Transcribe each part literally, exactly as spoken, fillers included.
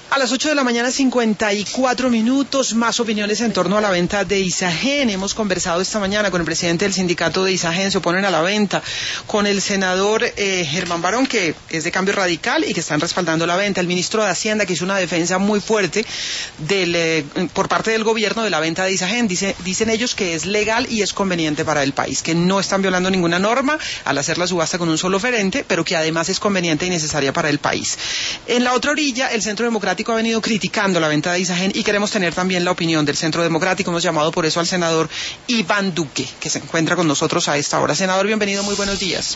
A las ocho de la mañana, cincuenta y cuatro minutos, más opiniones en torno a la venta de Isagen. Hemos conversado esta mañana con el presidente del sindicato de Isagen, se oponen a la venta, con el senador eh, Germán Barón, que es de Cambio Radical y que están respaldando la venta, el ministro de Hacienda, que hizo una defensa muy fuerte del, eh, por parte del gobierno de la venta de Isagen. Dice, dicen ellos que es legal y es conveniente para el país, que no están violando ninguna norma al hacer la subasta con un solo oferente, pero que además es conveniente y necesaria para el país. En la otra orilla, el Centro Democrático ha venido criticando la venta de Isagen y queremos tener también la opinión del Centro Democrático. Hemos llamado por eso al senador Iván Duque, que se encuentra con nosotros a esta hora. Senador, bienvenido, muy buenos días.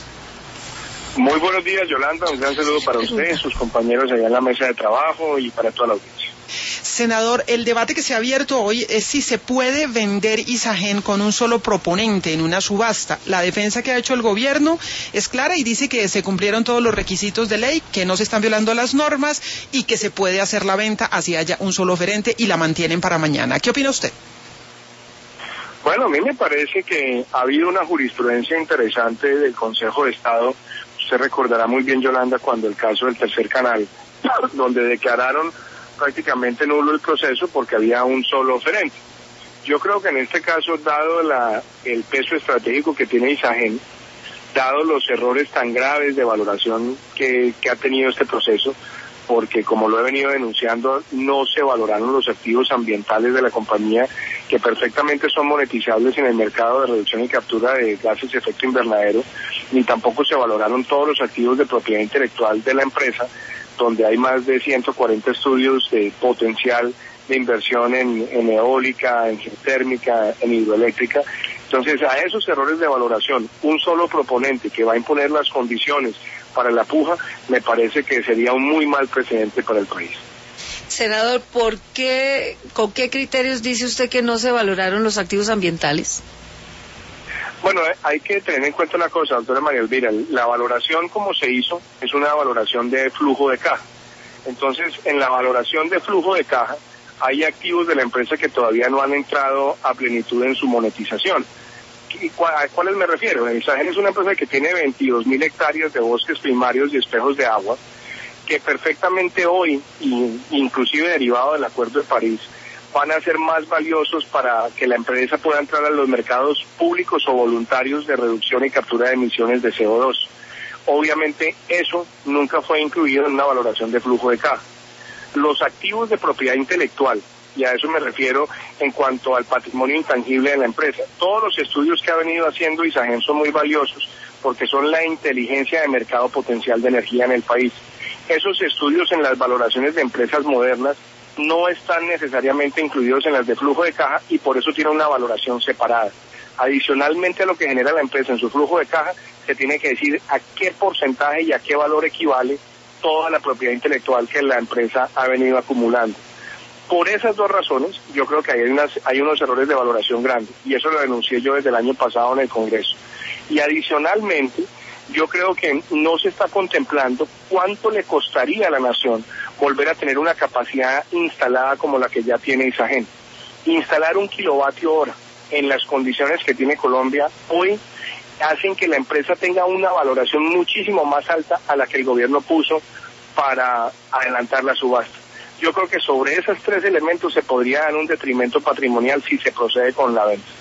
Muy buenos días, Yolanda, un gran saludo para usted, sus compañeros allá en la mesa de trabajo y para toda la audiencia. Senador, el debate que se ha abierto hoy es si se puede vender Isagen con un solo proponente en una subasta. La defensa que ha hecho el gobierno es clara y dice que se cumplieron todos los requisitos de ley, que no se están violando las normas y que se puede hacer la venta así haya un solo oferente y la mantienen para mañana. ¿Qué opina usted? Bueno, a mí me parece que ha habido una jurisprudencia interesante del Consejo de Estado. Usted recordará muy bien, Yolanda, cuando el caso del Tercer Canal, donde declararon prácticamente nulo el proceso porque había un solo oferente. Yo creo que en este caso, dado la, el peso estratégico que tiene Isagen, dado los errores tan graves de valoración que, que ha tenido este proceso, porque como lo he venido denunciando, no se valoraron los activos ambientales de la compañía, que perfectamente son monetizables en el mercado de reducción y captura de gases de efecto invernadero, ni tampoco se valoraron todos los activos de propiedad intelectual de la empresa, donde hay más de ciento cuarenta estudios de potencial de inversión en, en eólica, en geotérmica, en hidroeléctrica. Entonces, a esos errores de valoración, un solo proponente que va a imponer las condiciones para la puja, me parece que sería un muy mal precedente para el país. Senador, ¿por qué, con qué criterios dice usted que no se valoraron los activos ambientales? Bueno, hay que tener en cuenta una cosa, doctora María Elvira, la valoración como se hizo es una valoración de flujo de caja. Entonces, en la valoración de flujo de caja, hay activos de la empresa que todavía no han entrado a plenitud en su monetización. ¿A cuáles me refiero? Isagen es una empresa que tiene veintidós mil hectáreas de bosques primarios y espejos de agua, que perfectamente hoy, inclusive derivado del Acuerdo de París, van a ser más valiosos para que la empresa pueda entrar a los mercados públicos o voluntarios de reducción y captura de emisiones de C O dos. Obviamente eso nunca fue incluido en una valoración de flujo de caja. Los activos de propiedad intelectual, y a eso me refiero en cuanto al patrimonio intangible de la empresa, todos los estudios que ha venido haciendo Isagen son muy valiosos porque son la inteligencia de mercado potencial de energía en el país. Esos estudios en las valoraciones de empresas modernas no están necesariamente incluidos en las de flujo de caja y por eso tiene una valoración separada. Adicionalmente a lo que genera la empresa en su flujo de caja, se tiene que decir a qué porcentaje y a qué valor equivale toda la propiedad intelectual que la empresa ha venido acumulando. Por esas dos razones, yo creo que hay, unas, hay unos errores de valoración grandes, y eso lo denuncié yo desde el año pasado en el Congreso. Y adicionalmente, yo creo que no se está contemplando cuánto le costaría a la nación volver a tener una capacidad instalada como la que ya tiene Isagen. Instalar un kilovatio hora en las condiciones que tiene Colombia hoy hacen que la empresa tenga una valoración muchísimo más alta a la que el gobierno puso para adelantar la subasta. Yo creo que sobre esos tres elementos se podría dar un detrimento patrimonial si se procede con la venta.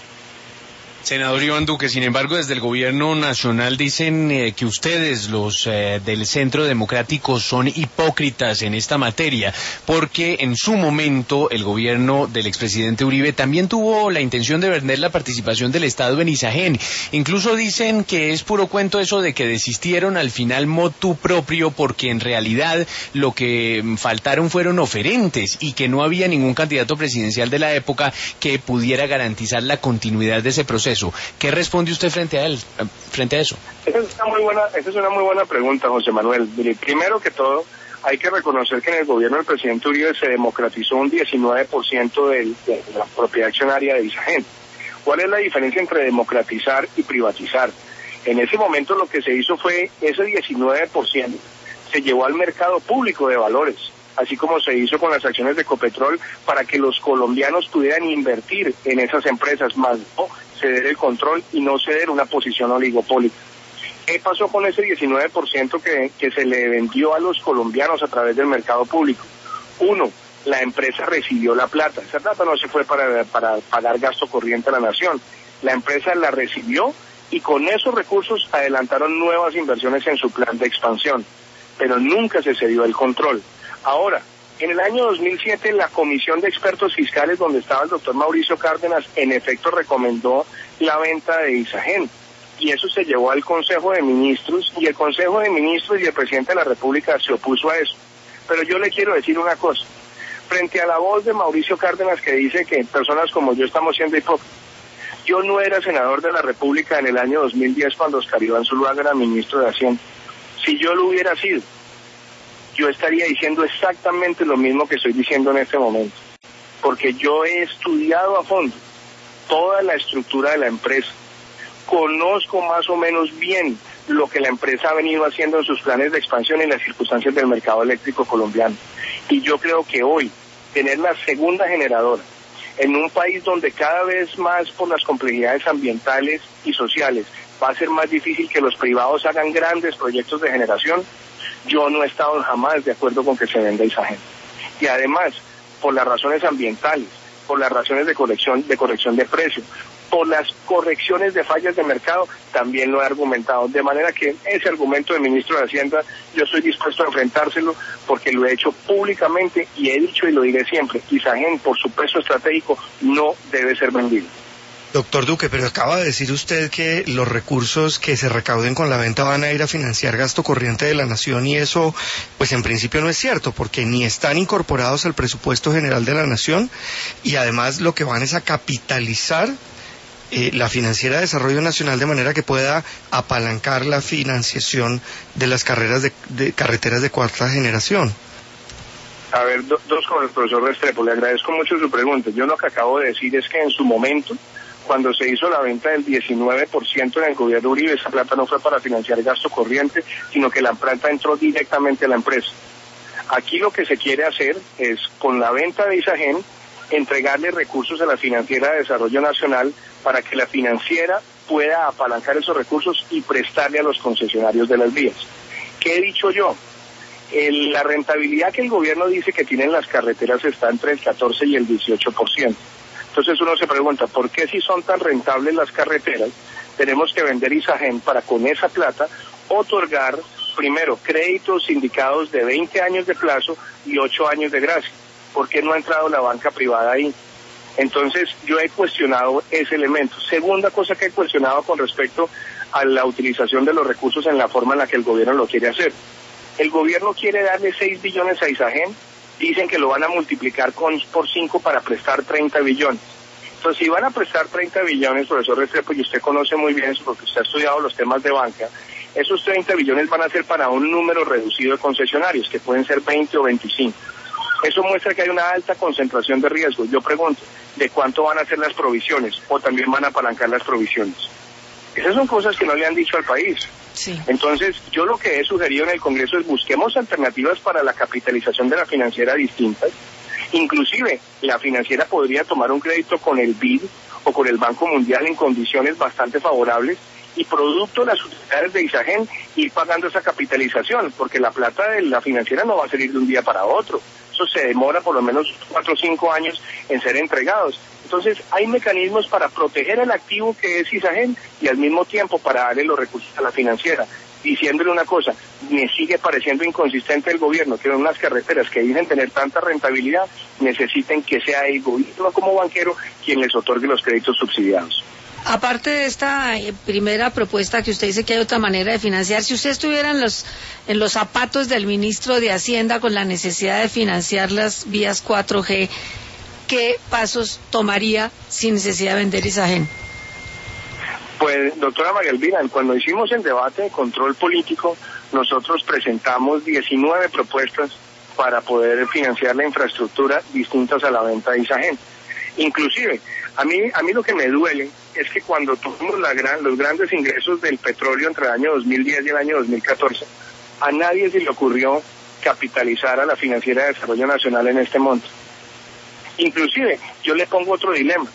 Senador Iván Duque, sin embargo, desde el gobierno nacional dicen eh, que ustedes, los eh, del Centro Democrático, son hipócritas en esta materia, porque en su momento el gobierno del expresidente Uribe también tuvo la intención de vender la participación del Estado en Isagen. Incluso dicen que es puro cuento eso de que desistieron al final motu propio, porque en realidad lo que faltaron fueron oferentes y que no había ningún candidato presidencial de la época que pudiera garantizar la continuidad de ese proceso. ¿Qué responde usted frente a él, frente a eso? Esa es una muy buena, esa es una muy buena pregunta, José Manuel. Mire, primero que todo, hay que reconocer que en el gobierno del presidente Uribe se democratizó un diecinueve por ciento de, de la propiedad accionaria de Isagen. ¿Cuál es la diferencia entre democratizar y privatizar? En ese momento lo que se hizo fue, ese diecinueve por ciento se llevó al mercado público de valores, así como se hizo con las acciones de Ecopetrol, para que los colombianos pudieran invertir en esas empresas, más no ceder el control y no ceder una posición oligopólica. ¿Qué pasó con ese diecinueve por ciento que, que se le vendió a los colombianos a través del mercado público? Uno, la empresa recibió la plata. Esa plata no se fue para, para pagar gasto corriente a la nación. La empresa la recibió y con esos recursos adelantaron nuevas inversiones en su plan de expansión, pero nunca se cedió el control. Ahora, en el año dos mil siete, la Comisión de Expertos Fiscales, donde estaba el doctor Mauricio Cárdenas, en efecto recomendó la venta de Isagen, y eso se llevó al Consejo de Ministros, y el Consejo de Ministros y el presidente de la República se opuso a eso. Pero yo le quiero decir una cosa, frente a la voz de Mauricio Cárdenas que dice que personas como yo estamos siendo hipócritas, yo no era senador de la República en el año dos mil diez cuando Oscar Iván Zuluaga era ministro de Hacienda. Si yo lo hubiera sido, yo estaría diciendo exactamente lo mismo que estoy diciendo en este momento, porque yo he estudiado a fondo toda la estructura de la empresa, conozco más o menos bien lo que la empresa ha venido haciendo en sus planes de expansión en las circunstancias del mercado eléctrico colombiano, y yo creo que hoy tener la segunda generadora en un país donde cada vez más por las complejidades ambientales y sociales va a ser más difícil que los privados hagan grandes proyectos de generación, yo no he estado jamás de acuerdo con que se venda Isagen. Y además, por las razones ambientales, por las razones de corrección, de corrección de precio, por las correcciones de fallas de mercado, también lo he argumentado. De manera que ese argumento del ministro de Hacienda, yo estoy dispuesto a enfrentárselo porque lo he hecho públicamente y he dicho y lo diré siempre, Isagen, por su peso estratégico, no debe ser vendido. Doctor Duque, pero acaba de decir usted que los recursos que se recauden con la venta van a ir a financiar gasto corriente de la nación, y eso, pues en principio no es cierto, porque ni están incorporados al presupuesto general de la nación, y además lo que van es a capitalizar eh, la Financiera de Desarrollo Nacional de manera que pueda apalancar la financiación de las carreras de, de carreteras de cuarta generación. A ver, do, dos con el profesor Restrepo, le agradezco mucho su pregunta. Yo lo que acabo de decir es que en su momento, cuando se hizo la venta del diecinueve por ciento en el gobierno Uribe, esa plata no fue para financiar gasto corriente, sino que la plata entró directamente a la empresa. Aquí lo que se quiere hacer es, con la venta de Isagen, entregarle recursos a la Financiera de Desarrollo Nacional para que la financiera pueda apalancar esos recursos y prestarle a los concesionarios de las vías. ¿Qué he dicho yo? El, la rentabilidad que el gobierno dice que tienen las carreteras está entre el catorce y el dieciocho por ciento. Entonces uno se pregunta, ¿por qué si son tan rentables las carreteras, tenemos que vender Isagen para con esa plata otorgar, primero, créditos sindicados de veinte años de plazo y ocho años de gracia? ¿Por qué no ha entrado la banca privada ahí? Entonces yo he cuestionado ese elemento. Segunda cosa que he cuestionado con respecto a la utilización de los recursos en la forma en la que el gobierno lo quiere hacer. El gobierno quiere darle seis billones a Isagen, dicen que lo van a multiplicar con, por cinco para prestar treinta billones. Entonces, si van a prestar treinta billones, profesor Restrepo, y usted conoce muy bien eso porque usted ha estudiado los temas de banca, esos treinta billones van a ser para un número reducido de concesionarios, que pueden ser veinte o veinticinco. Eso muestra que hay una alta concentración de riesgo. Yo pregunto, ¿de cuánto van a ser las provisiones? ¿O también van a apalancar las provisiones? Esas son cosas que no le han dicho al país. Sí. Entonces, yo lo que he sugerido en el Congreso es busquemos alternativas para la capitalización de la financiera distintas. Inclusive, la financiera podría tomar un crédito con el B I D o con el Banco Mundial en condiciones bastante favorables y producto de las utilidades de Isagen ir pagando esa capitalización, porque la plata de la financiera no va a salir de un día para otro. Eso se demora por lo menos cuatro o cinco años en ser entregados. Entonces, hay mecanismos para proteger el activo que es Isagen y al mismo tiempo para darle los recursos a la financiera. Diciéndole una cosa, me sigue pareciendo inconsistente el gobierno que en unas carreteras que dicen tener tanta rentabilidad necesiten que sea el gobierno como banquero quien les otorgue los créditos subsidiados. Aparte de esta eh, primera propuesta que usted dice que hay otra manera de financiar, si usted estuviera en los, en los zapatos del ministro de Hacienda con la necesidad de financiar las vías cuatro G, ¿qué pasos tomaría sin necesidad de vender Isagen? Pues, doctora María Elvira, cuando hicimos el debate de control político, nosotros presentamos diecinueve propuestas para poder financiar la infraestructura distintas a la venta de Isagen. Inclusive, a mí, a mí lo que me duele es que cuando tuvimos la gran, los grandes ingresos del petróleo entre el año dos mil diez y el año dos mil catorce, a nadie se le ocurrió capitalizar a la Financiera de Desarrollo Nacional en este monto. Inclusive, yo le pongo otro dilema.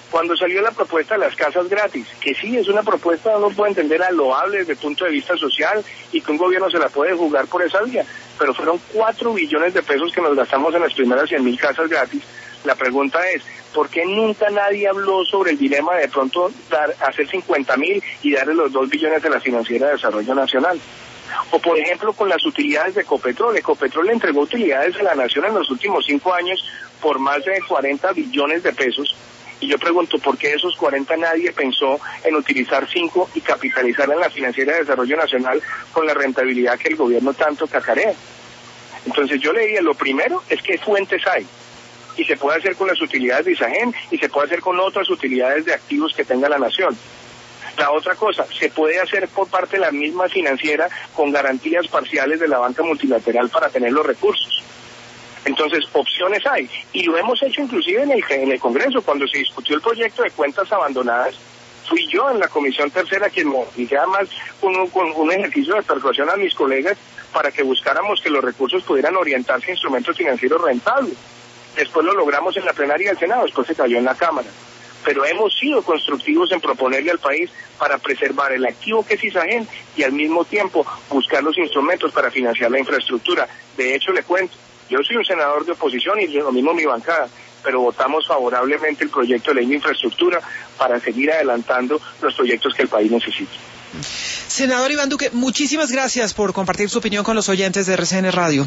Cuando salió la propuesta de las casas gratis, que sí es una propuesta, uno puede entender a loable desde el punto de vista social y que un gobierno se la puede jugar por esa vía, pero fueron cuatro billones de pesos que nos gastamos en las primeras cien mil casas gratis. La pregunta es, ¿por qué nunca nadie habló sobre el dilema de, de pronto dar, hacer cincuenta mil y darle los dos billones de la Financiera de Desarrollo Nacional? O por ejemplo con las utilidades de Ecopetrol. Ecopetrol le entregó utilidades a la nación en los últimos cinco años por más de cuarenta billones de pesos. Y yo pregunto, ¿por qué esos cuarenta nadie pensó en utilizar cinco y capitalizar en la Financiera de Desarrollo Nacional con la rentabilidad que el gobierno tanto cacarea? Entonces yo le diría, lo primero es que fuentes hay. Y se puede hacer con las utilidades de ISAGEN y se puede hacer con otras utilidades de activos que tenga la nación. La otra cosa, se puede hacer por parte de la misma financiera con garantías parciales de la banca multilateral para tener los recursos. Entonces, opciones hay, y lo hemos hecho inclusive en el, en el Congreso. Cuando se discutió el proyecto de cuentas abandonadas, fui yo en la Comisión Tercera quien movilizé además con un, con un ejercicio de persuasión a mis colegas para que buscáramos que los recursos pudieran orientarse a instrumentos financieros rentables. Después lo logramos en la plenaria del Senado, después se cayó en la Cámara. Pero hemos sido constructivos en proponerle al país para preservar el activo que es ISAGEN y al mismo tiempo buscar los instrumentos para financiar la infraestructura. De hecho, le cuento, yo soy un senador de oposición y lo mismo mi bancada, pero votamos favorablemente el proyecto de ley de infraestructura para seguir adelantando los proyectos que el país necesita. Senador Iván Duque, muchísimas gracias por compartir su opinión con los oyentes de R C N Radio.